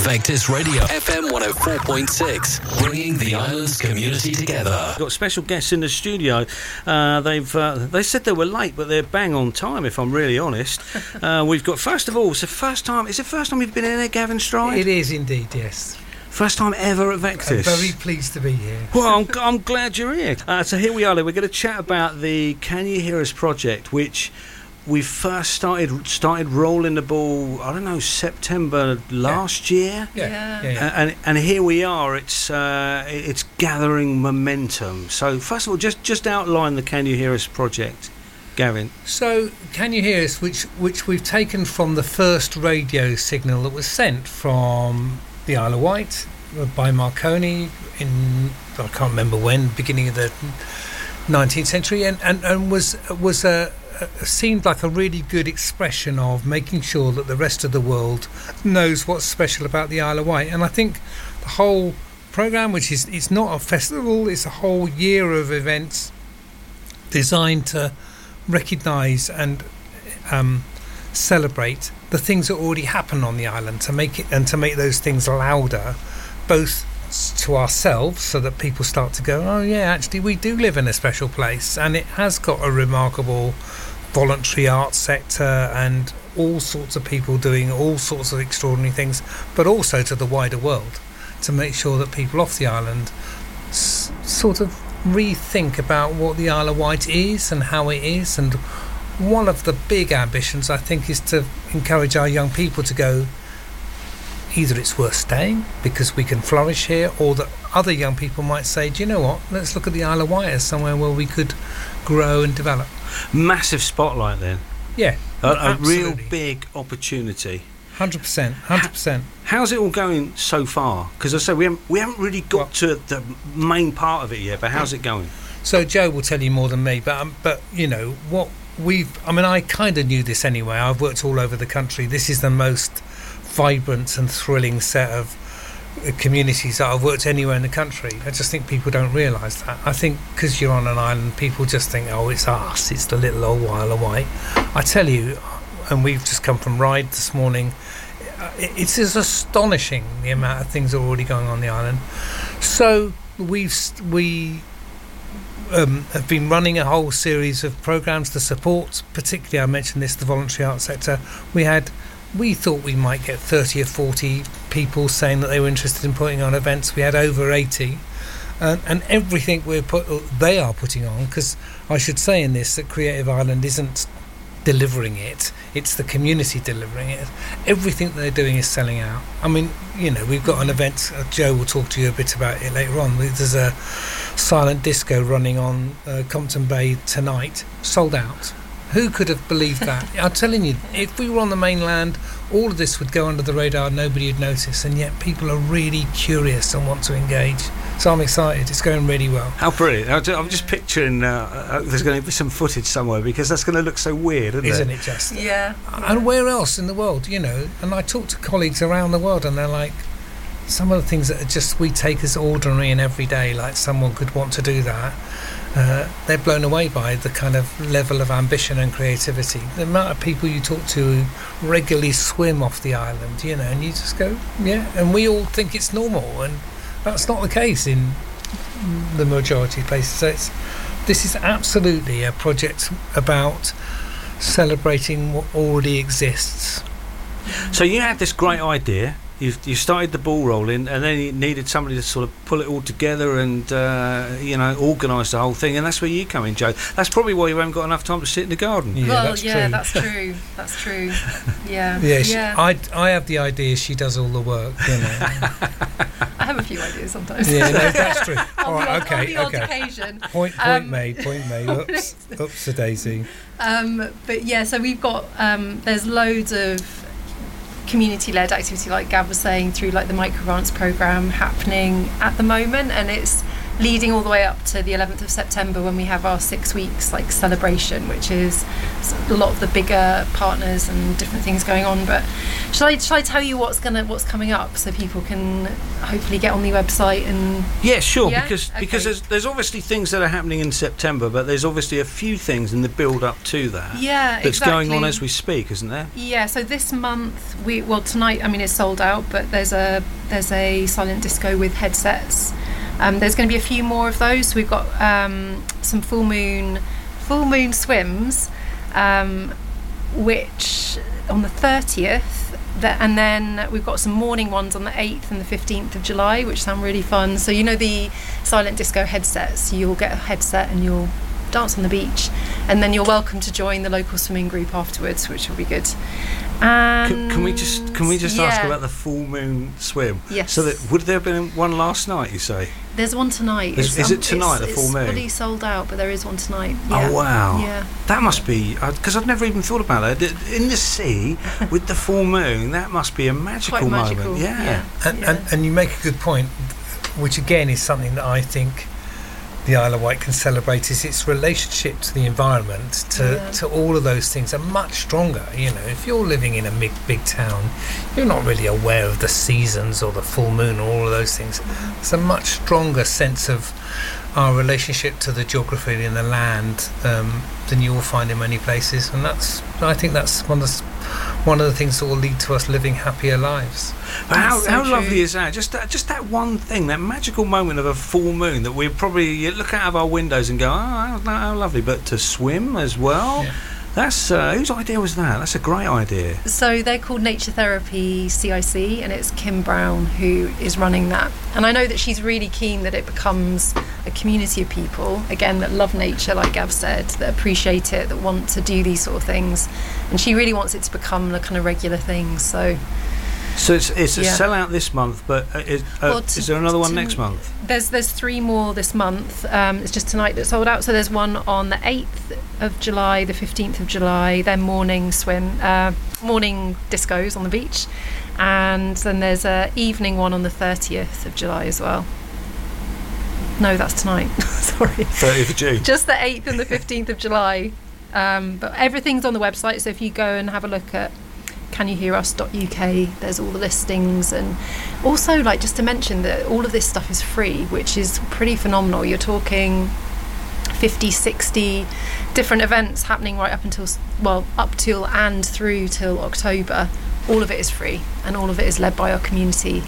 Vectis Radio, FM 104.6, bringing the island's community together. Got special guests in the studio. They said they were late, but they're bang on time, if I'm really honest. We've got, first of all, it's the first time you've been in there, Gavin Stride? It is indeed, yes. First time ever at Vectis. I'm very pleased to be here. Well, I'm glad you're here. So here we are. We're going to chat about the Can You Hear Us project, which we first started rolling the ball, I don't know, September last year. Yeah. And here we are. It's gathering momentum. So first of all, just outline the Can You Hear Us project, Gavin. So Can You Hear Us, which we've taken from the first radio signal that was sent from the Isle of Wight by Marconi in, I can't remember when, beginning of the 19th century, and was seemed like a really good expression of making sure that the rest of the world knows what's special about the Isle of Wight. And I think the whole programme, which is, it's not a festival, it's a whole year of events designed to recognise and celebrate the things that already happen on the island, to make those things louder, both to ourselves, so that people start to go, oh yeah, actually we do live in a special place, and it has got a remarkable voluntary arts sector and all sorts of people doing all sorts of extraordinary things, but also to the wider world, to make sure that people off the island sort of rethink about what the Isle of Wight is and how it is. And one of the big ambitions, I think, is to encourage our young people to go, either it's worth staying because we can flourish here, or that other young people might say, do you know what, let's look at the Isle of Wight as somewhere where we could grow and develop. Massive spotlight then. Yeah, a real big opportunity. 100%. How's it all going so far? Because I say we haven't really got to the main part of it yet, but how's it going? So Joe will tell you more than me, but you know what I kind of knew this anyway. I've worked all over the country. This is the most vibrant and thrilling set of communities that I've worked anywhere in the country. I just think people don't realise that. I think because you're on an island, people just think, oh, it's us, it's the little old Isle of Wight. I tell you, and we've just come from Ryde this morning, it's just astonishing the amount of things that are already going on the island. So we have been running a whole series of programmes to support, particularly, I mentioned this, the voluntary arts sector. We thought we might get 30 or 40 people saying that they were interested in putting on events. We had over 80, and everything they are putting on, because I should say in this that Creative Island isn't delivering it, it's the community delivering it. Everything they're doing is selling out. I mean, you know, we've got an event, Joe will talk to you a bit about it later on. There's a silent disco running on Compton Bay tonight, sold out. Who could have believed that? I'm telling you, if we were on the mainland, all of this would go under the radar, nobody would notice, and yet people are really curious and want to engage. So I'm excited, it's going really well. How brilliant. I'm just picturing there's going to be some footage somewhere, because that's going to look so weird, isn't it just? Yeah. And where else in the world, you know? And I talk to colleagues around the world, and they're like, some of the things that are just we take as ordinary and everyday, like someone could want to do that. They're blown away by the kind of level of ambition and creativity. The amount of people you talk to who regularly swim off the island, you know, and you just go, yeah, and we all think it's normal, and that's not the case in the majority of places. So this is absolutely a project about celebrating what already exists. So you had this great idea. You started the ball rolling, and then you needed somebody to sort of pull it all together and organise the whole thing, and that's where you come in, Joe. That's probably why you haven't got enough time to sit in the garden. Yeah, that's true. That's true. Yeah. I have the idea, she does all the work, you know. I have a few ideas sometimes. Yeah, no, that's true. All right, okay. On the odd occasion. Point made. Oops, a daisy. But yeah, so we've got there's loads of community-led activity, like Gav was saying, through like the microgrants programme happening at the moment, and it's leading all the way up to the 11th of September when we have our 6 weeks like celebration, which is a lot of the bigger partners and different things going on. But shall I tell you what's coming up so people can hopefully get on the website and Yeah, sure. Yeah? Because Okay. there's obviously things that are happening in September, but there's obviously a few things in the build up to that. Yeah, that's going on exactly. as we speak, isn't there? Yeah, so this month tonight, I mean, it's sold out, but there's a silent disco with headsets. There's going to be a few more of those. We've got some full moon swims, which on the 30th, and then we've got some morning ones on the 8th and the 15th of July, which sound really fun. So you know the silent disco headsets. You'll get a headset and you'll dance on the beach, and then you're welcome to join the local swimming group afterwards, which will be good. And Can we just ask about the full moon swim? Yes. So would there have been one last night? You say? There's one tonight. Is it tonight, the full moon? It's fully sold out, but there is one tonight. Yeah. Oh wow! Yeah. That must be because I've never even thought about that. In the sea with the full moon, that must be a magical Quite magical. moment. Yeah. And you make a good point, which again is something that I think the Isle of Wight can celebrate, is its relationship to the environment, to all of those things are much stronger. You know, if you're living in a big town, you're not really aware of the seasons or the full moon or all of those things. It's a much stronger sense of our relationship to the geography and the land than you will find in many places, and I think that's one of the things that will lead to us living happier lives. But how true. lovely is that? Just that one thing, that magical moment of a full moon that we probably look out of our windows and go, oh, how lovely. But to swim as well, that's whose idea was that? That's a great idea. So they're called Nature Therapy CIC, and it's Kim Brown who is running that. And I know that she's really keen that it becomes a community of people, again, that love nature, like Gav said, that appreciate it, that want to do these sort of things. And she really wants it to become a kind of regular thing. So it's a sellout this month, but is there another one next month? There's 3 more this month. It's just tonight that's sold out. So there's one on the 8th of July, the 15th of July. Then morning discos on the beach, and then there's a evening one on the 30th of July as well. No, that's tonight. Sorry. 30th of June. Just the 8th and the 15th of July. But everything's on the website. So if you go and have a look at canyouhearus.uk, there's all the listings, and also just to mention that all of this stuff is free, which is pretty phenomenal. You're talking 50, 60 different events happening right up till and through till October. All of it is free, and all of it is led by our community.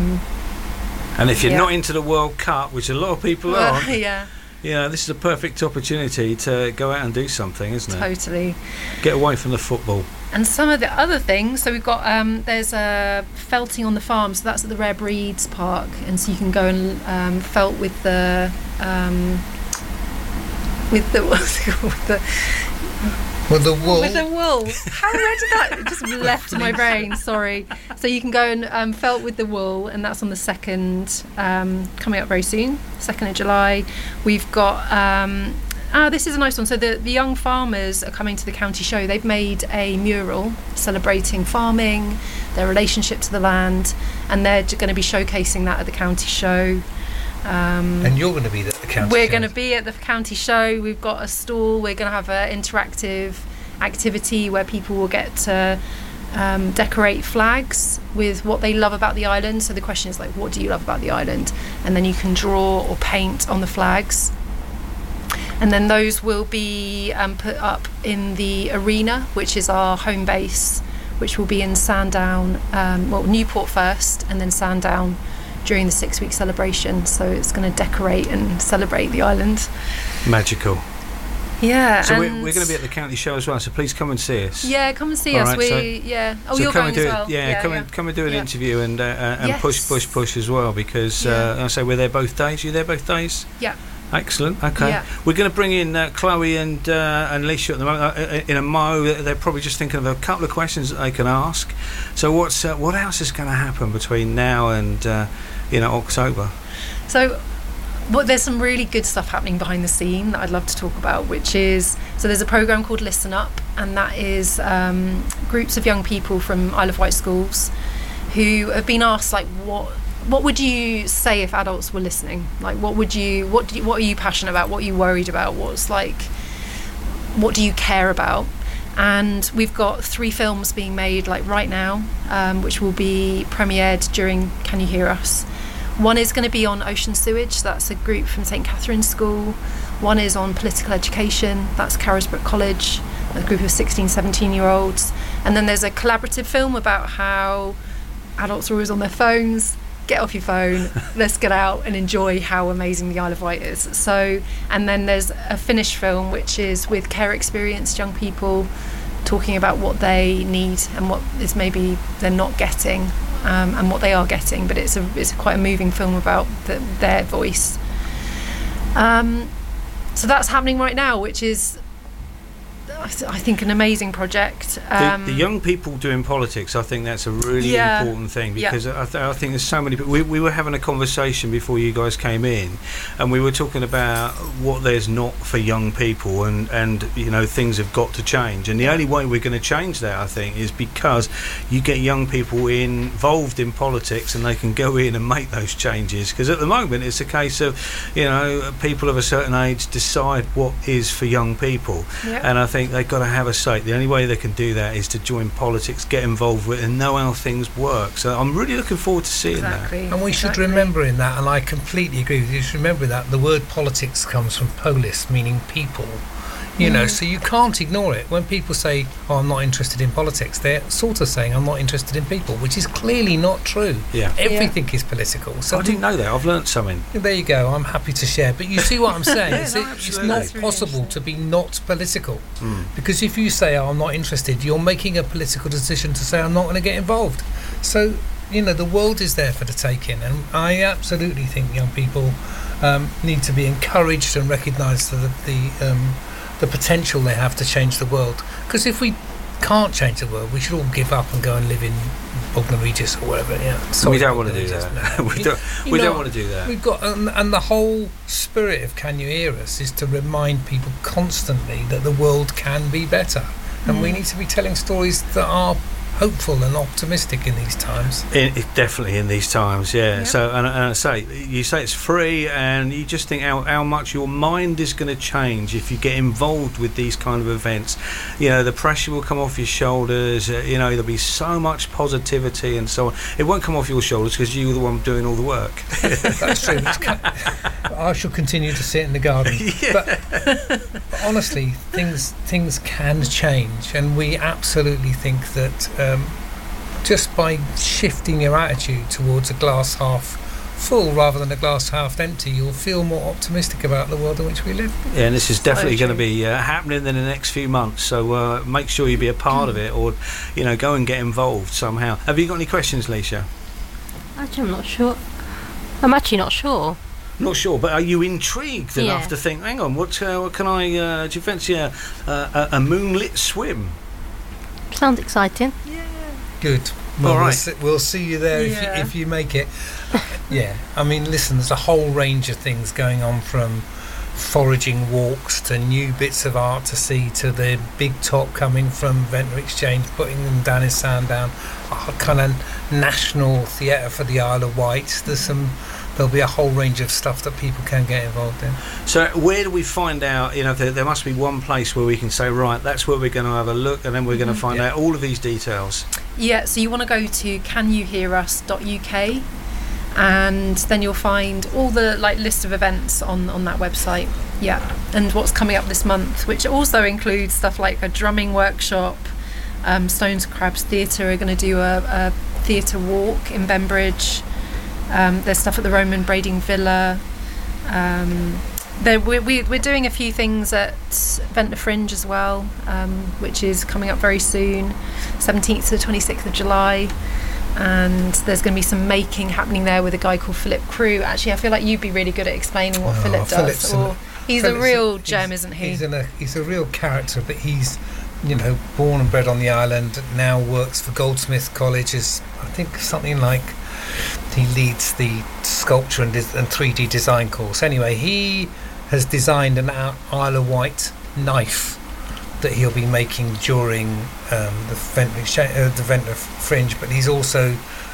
And if you're not into the World Cup, which a lot of people aren't, this is a perfect opportunity to go out and do something, isn't it? Totally. Get away from the football. And some of the other things, so we've got there's a felting on the farm, so that's at the Rare Breeds Park, and so you can go and felt with the what's it called, With the wool. With the wool. How where did that? It just left my brain. Sorry. So you can go and felt with the wool, and that's on the 2nd, coming up very soon, 2nd of July. We've got. This is a nice one. So the young farmers are coming to the county show. They've made a mural celebrating farming, their relationship to the land, and they're going to be showcasing that at the county show. And you're going to be at the county show. We're going to be at the county show. We've got a stall. We're going to have an interactive activity where people will get to decorate flags with what they love about the island. So the question is what do you love about the island? And then you can draw or paint on the flags. And then those will be put up in the arena, which is our home base, which will be in Sandown, Newport first, and then Sandown during the 6-week celebration. So it's going to decorate and celebrate the island. Magical. Yeah. So we're going to be at the county show as well, so please come and see us. Yeah, come and see us. You're going as well. Come and do an interview and push as well, because I say we're there both days. You there both days? Yeah. Excellent. Okay. Yeah. We're going to bring in Chloe and Alicia at the moment in a mo. They're probably just thinking of a couple of questions that they can ask. So what else is going to happen between now and October? So there's some really good stuff happening behind the scene that I'd love to talk about, which is, so there's a programme called Listen Up, and that is groups of young people from Isle of Wight schools who have been asked, what would you say if adults were listening? Like, what are you passionate about? What are you worried about? What do you care about? And we've got 3 films being made like right now, which will be premiered during Can You Hear Us. One is going to be on ocean sewage. That's a group from St Catherine's School. One is on political education. That's Carisbrooke College, a group of 16, 17-year-olds. And then there's a collaborative film about how adults are always on their phones. Get off your phone, let's get out and enjoy how amazing the Isle of Wight is. So, and then there's a finished film which is with care experienced young people talking about what they need and what is maybe they're not getting, and what they are getting, but it's quite a moving film about their voice. So that's happening right now, which is, I think, an amazing project. The young people doing politics, I think that's a really important thing, because I think there's so many people. We were having a conversation before you guys came in, and we were talking about what there's not for young people, and you know, things have got to change, and the only way we're going to change that, I think, is because you get young people involved in politics and they can go in and make those changes. Because at the moment it's a case of, you know, people of a certain age decide what is for young people, and I think they've got to have a say. The only way they can do that is to join politics, get involved with it, and know how things work. So I'm really looking forward to seeing that. And we should remember in that, and I completely agree with you, should remember that the word politics comes from polis, meaning people. You know, so you can't ignore it. When people say, "Oh, I'm not interested in politics," they're sort of saying, "I'm not interested in people," which is clearly not true. Everything is political. So I didn't know that. I've learnt something. There you go. I'm happy to share. But you see what I'm saying? It's not possible to be not political. Because if you say, "Oh, I'm not interested," you're making a political decision to say, "I'm not going to get involved." So, you know, the world is there for the taking, and I absolutely think young people need to be encouraged and recognised the potential they have to change the world. Because if we can't change the world, we should all give up and go and live in Bognor Regis or whatever. We don't want to do that. we don't want to do that. We've got, and the whole spirit of Can You Hear Us is to remind people constantly that the world can be better, and we need to be telling stories that are hopeful and optimistic in these times. Definitely in these times, yeah. So, and I say, you say it's free, and you just think how much your mind is going to change if you get involved with these kind of events. You know, the pressure will come off your shoulders. You know, there'll be so much positivity and so on. It won't come off your shoulders because you're the one doing all the work. That's true. I shall continue to sit in the garden. But honestly, things can change, and we absolutely think that just by shifting your attitude towards a glass half full rather than a glass half empty, you'll feel more optimistic about the world in which we live. Yeah, and this is definitely going to be happening in the next few months, so make sure you be a part of it, or, you know, go and get involved somehow. Have you got any questions, Leisha? Actually, I'm not sure. I'm actually not sure. Not sure, but are you intrigued enough to think, hang on, what can I, do you fancy a moonlit swim? Sounds exciting. Good. Well, we'll see you there if you make it. I mean, listen, there's a whole range of things going on, from foraging walks to new bits of art to see, to the big top coming from Ventnor Exchange, putting them down in Sandown, a kind of national theatre for the Isle of Wight. There'll be a whole range of stuff that people can get involved in. So where do we find out, you know, there must be one place where we can say, right, that's where we're going to have a look, and then we're going to find out all of these details? So you want to go to canyouhearus.uk, and then you'll find all the list of events on that website. And what's coming up this month, which also includes stuff like a drumming workshop. Stones and Crabs Theatre are going to do a theatre walk in Bembridge. There's stuff at the Roman Brading Villa. We're doing a few things at Ventnor Fringe as well, which is coming up very soon, 17th to the 26th of July. And there's going to be some making happening there with a guy called Philip Crew. Actually, I feel like you'd be really good at explaining what Philip does. He's a real gem, isn't he? He's a real character, but he's, you know, born and bred on the island, now works for Goldsmith College as, I think, something like, he leads the sculpture and 3D design course. Anyway, he has designed an Isle of Wight knife that he'll be making during the Ventnor Fringe, but he's also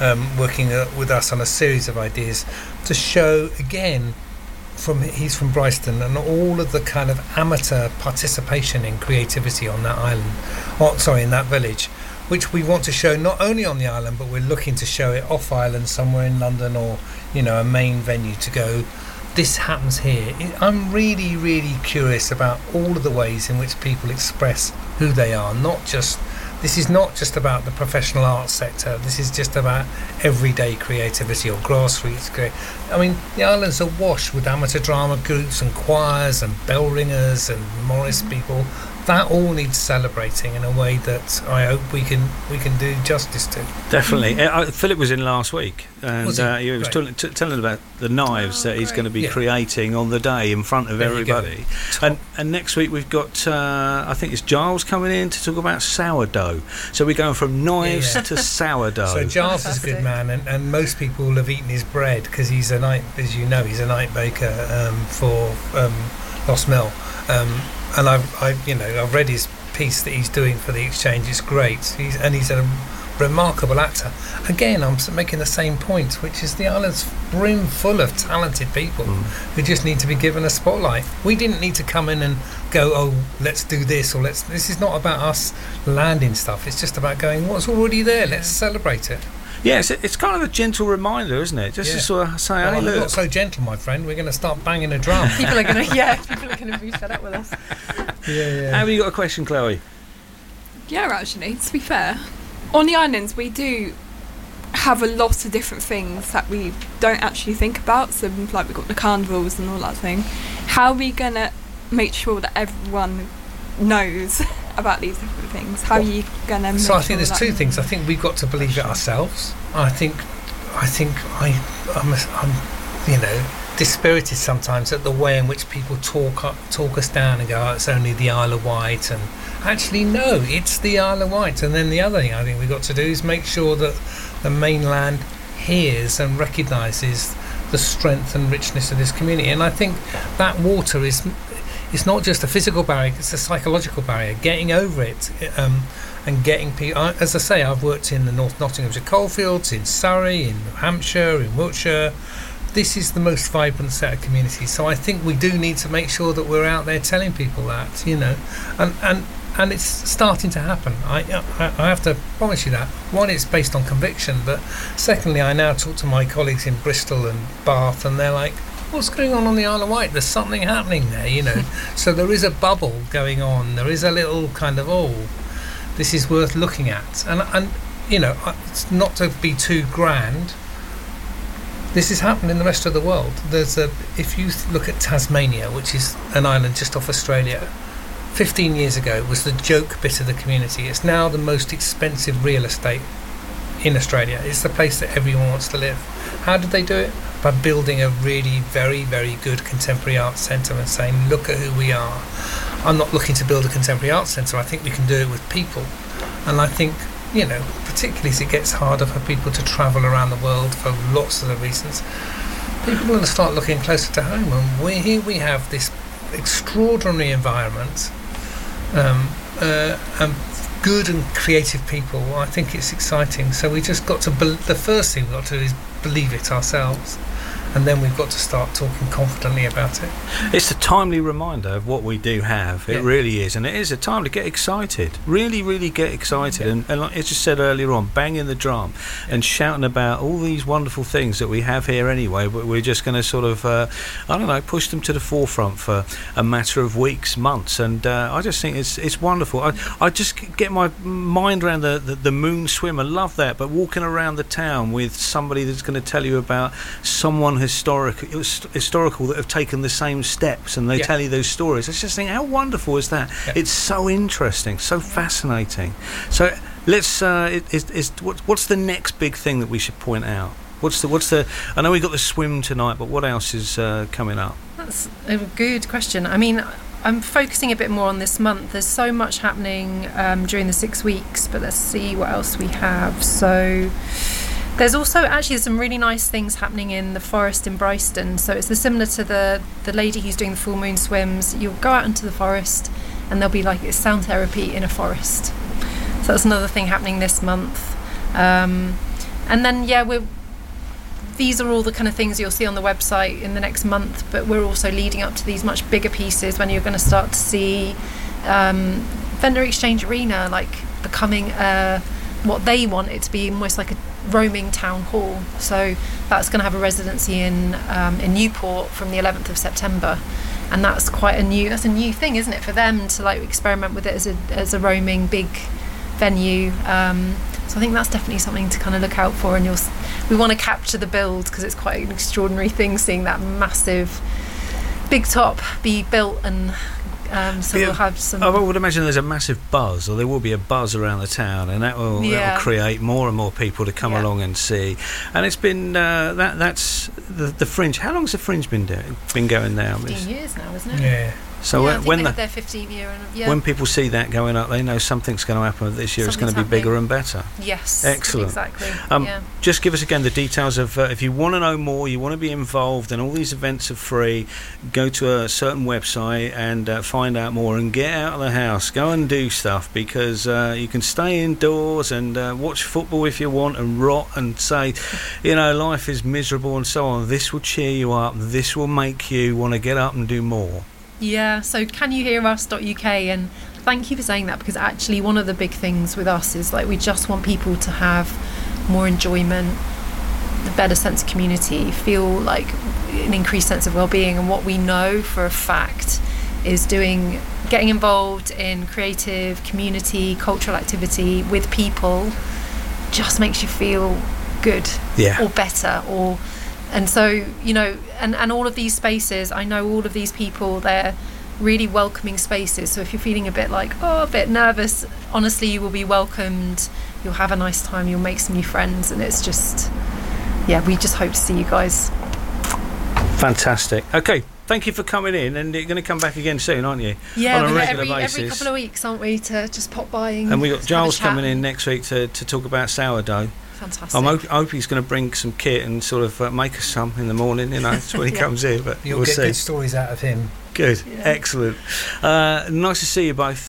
working with us on a series of ideas to show again. He's from Bryston, and all of the kind of amateur participation in creativity on that island, in that village, which we want to show not only on the island, but we're looking to show it off island somewhere in London, or a main venue to go. This happens here. I'm really, really curious about all of the ways in which people express who they are. This is not just about the professional arts sector. This is just about everyday creativity or grassroots I mean, the island's awash with amateur drama groups and choirs and bell ringers and Morris people. That all needs celebrating in a way that I hope we can do justice to. Definitely. Philip was in last week, and he was telling about the knives that he's going to be creating on the day in front of everybody. And next week we've got, I think it's Giles coming in to talk about sourdough. So we're going from knives to sourdough. So Giles is a good man, and most people will have eaten his bread because he's a night baker for Lost Mill. And I've read his piece that he's doing for the Exchange. It's great. He's a remarkable actor. Again, I'm making the same point, which is the island's brim full of talented people who just need to be given a spotlight. We didn't need to come in and go, oh, let's do this, or this is not about us landing stuff. It's just about going, what's already there? Let's celebrate it. Yes, it's kind of a gentle reminder, isn't it? Just to sort of say, hey, look. Not so gentle, my friend. We're going to start banging a drum. People are going to be fed up with us. Have you got a question, Chloe? Yeah, actually, to be fair, on the islands we do have a lot of different things that we don't actually think about. So, like, we've got the carnivals and all that thing. How are we going to make sure that everyone knows about these different things? How are you going to make So I think there's two things. I think we've got to believe it ourselves. I'm dispirited sometimes at the way in which people talk us down and go, oh, it's only the Isle of Wight, and actually no, it's the Isle of Wight. And then the other thing I think we've got to do is make sure that the mainland hears and recognises the strength and richness of this community. And I think that water is, it's not just a physical barrier, it's a psychological barrier. Getting over it and getting people. As I say, I've worked in the North Nottinghamshire coalfields, in Surrey, in New Hampshire, in Wiltshire. This is the most vibrant set of communities. So I think we do need to make sure that we're out there telling people that, and it's starting to happen. I have to promise you that. One, it's based on conviction, but secondly, I now talk to my colleagues in Bristol and Bath, and they're like, what's going on the Isle of Wight? There's something happening there, So there is a bubble going on. There is a little kind of, this is worth looking at. And it's not to be too grand. This has happened in the rest of the world. If you look at Tasmania, which is an island just off Australia, 15 years ago it was the joke bit of the community. It's now the most expensive real estate in Australia. It's the place that everyone wants to live. How did they do it? By building a really very, very good contemporary arts centre and saying, look at who we are. I'm not looking to build a contemporary arts centre. I think we can do it with people. And I think, particularly as it gets harder for people to travel around the world for lots of the reasons, people are going to start looking closer to home. And here we have this extraordinary environment and good and creative people. I think it's exciting. So we just got to, the first thing we've got to do is believe it ourselves. And then we've got to start talking confidently about it. It's a timely reminder of what we do have. It really is. And it is a time to get excited. Really, really get excited. And like I just said earlier on, banging the drum and shouting about all these wonderful things that we have here anyway. But we're just going to sort of, push them to the forefront for a matter of weeks, months. And I just think it's wonderful. I just get my mind around the moon swim. I love that. But walking around the town with somebody that's going to tell you about someone historical that have taken the same steps, and they tell you those stories. I just think, how wonderful is that? It's so interesting, so fascinating. So let's what's the next big thing that we should point out? What's the I know we got the swim tonight, but what else is coming up? That's a good question. I mean, I'm focusing a bit more on this month. There's so much happening during the 6 weeks, but let's see what else we have. So there's also actually some really nice things happening in the forest in Bryston. So it's similar to the lady who's doing the full moon swims. You'll go out into the forest and there'll be it's sound therapy in a forest. So that's another thing happening this month. And then these are all the kind of things you'll see on the website in the next month, but we're also leading up to these much bigger pieces when you're going to start to see Vendor Exchange Arena like becoming what they want it to be, almost like a roaming town hall. So that's going to have a residency in Newport from the 11th of September, and that's a new thing, isn't it, for them to like experiment with it as a roaming big venue. So I think that's definitely something to kind of look out for, and we want to capture the build because it's quite an extraordinary thing seeing that massive big top be built, and so we'll have some. I would imagine there's a massive buzz, or there will be a buzz around the town, and that will create more and more people to come along and see. And it's been that's the Fringe. How long has the Fringe been going now? 15 years now, isn't it? Yeah. So I think they had their 15th year, and when people see that going up, they know something's going to happen this year. It's going to be bigger and better. Yes, excellent. Exactly. Just give us again the details of if you want to know more, you want to be involved, and all these events are free. Go to a certain website and find out more, and get out of the house. Go and do stuff, because you can stay indoors and watch football if you want, and rot and say, life is miserable and so on. This will cheer you up. This will make you want to get up and do more. Yeah, so canyouhearus.uk, and thank you for saying that, because actually one of the big things with us is like we just want people to have more enjoyment, a better sense of community, feel like an increased sense of well-being. And what we know for a fact is getting involved in creative community, cultural activity with people just makes you feel good or better, and so, and all of these spaces, I know all of these people, they're really welcoming spaces. So if you're feeling a bit nervous, honestly, you will be welcomed. You'll have a nice time. You'll make some new friends. And it's just, we just hope to see you guys. Fantastic. Okay. Thank you for coming in, and you're going to come back again soon, aren't you? Yeah, on a regular basis. Every couple of weeks, aren't we, to just pop by and we got Giles coming in next week to talk about sourdough. Fantastic. I hope he's going to bring some kit and sort of make us some in the morning. That's when he comes here. But you'll we'll get see. good stories out of him. Good, excellent. Nice to see you both.